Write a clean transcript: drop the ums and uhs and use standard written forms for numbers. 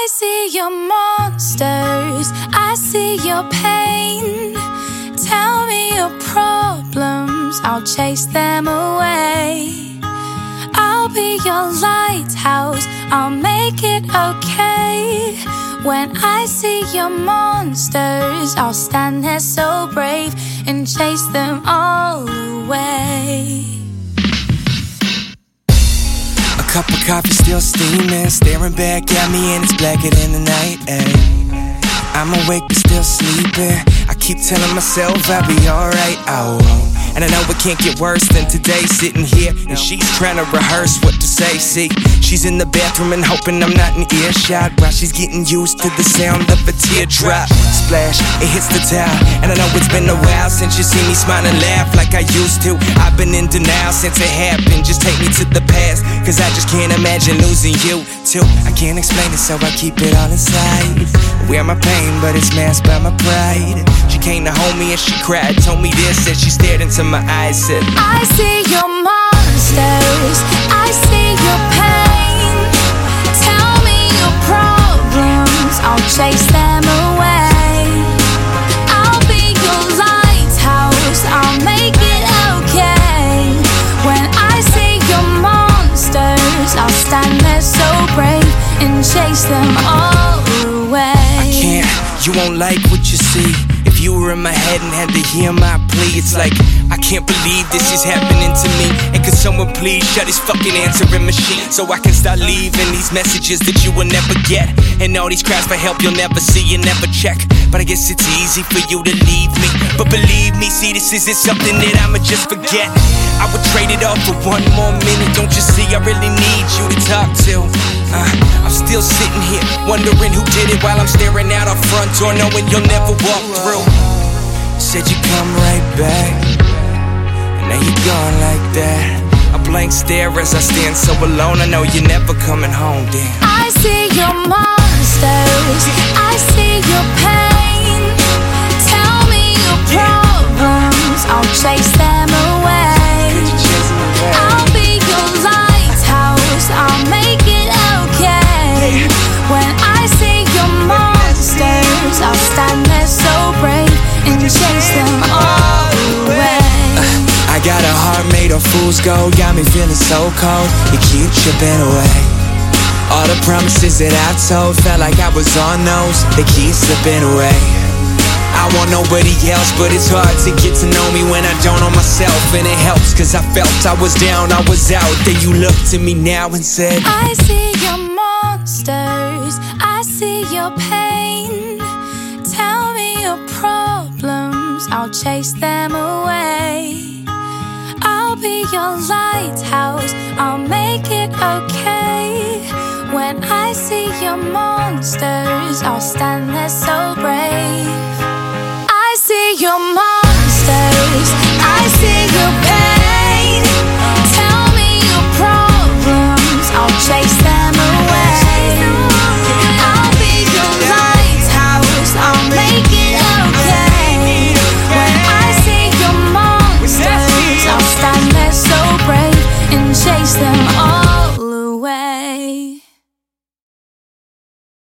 I see your monsters, I see your pain. Tell me your problems, I'll chase them away. I'll be your lighthouse, I'll make it okay. When I see your monsters, I'll stand there so brave and chase them all away. A cup of coffee still steaming, staring back at me and it's blacker than the night, ayy. I'm awake but still sleeping, I keep telling myself I'll be alright, I won't. And I know it can't get worse than today, sitting here and she's trying to rehearse what to say. See, she's in the bathroom and hoping I'm not in earshot while she's getting used to the sound of a teardrop. Splash, it hits the towel, and I know it's been a while since you see me smile and laugh like I used to. I've been in denial since it happened, just take me to the past, cause I just can't imagine losing you too. I can't explain it so I keep it all inside. Wear my pain but it's masked by my pride. She came to hold me and she cried, told me this, and she stared into my eyes, said, I see your monsters, I see your pain. Tell me your problems, I'll chase them away. I'll be your lighthouse, I'll make it okay. When I see your monsters, I'll stand there so brave and chase them all away. I can't, you won't like what you see. If you were in my head and had to hear my plea, it's like, I can't believe this is happening to me. And could someone please shut his fucking answering machine, so I can start leaving these messages that you will never get, and all these cries for help you'll never see and never check. But I guess it's easy for you to leave me, but believe me, see, this isn't something that I'ma just forget. I would trade it all for one more minute. Don't you see, I really need you to talk to. I'm still sitting here wondering who did it while I'm staring out our front door knowing you'll never walk through. Said you'd come right back, and now you're gone like that. A blank stare as I stand so alone, I know you're never coming home, damn. I see your monsters, I see your pain. Tell me your problems, I'll chase them away. I'll be your lighthouse, I'll make it okay. When I see your monsters, I'll stand there so brave and chase them all away. I got a heart made of fool's gold, got me feeling so cold, you keep chipping away. All the promises that I told, felt like I was on those, they keep slipping away. I want nobody else, but it's hard to get to know me when I don't know myself. And it helps, cause I felt I was down, I was out. Then you looked at me now and said, I see your monsters, I see your pain. Tell me your problems, I'll chase them away. I'll be your lighthouse, I'll make it okay. When I see your monsters, I'll stand there so brave. I see your monsters.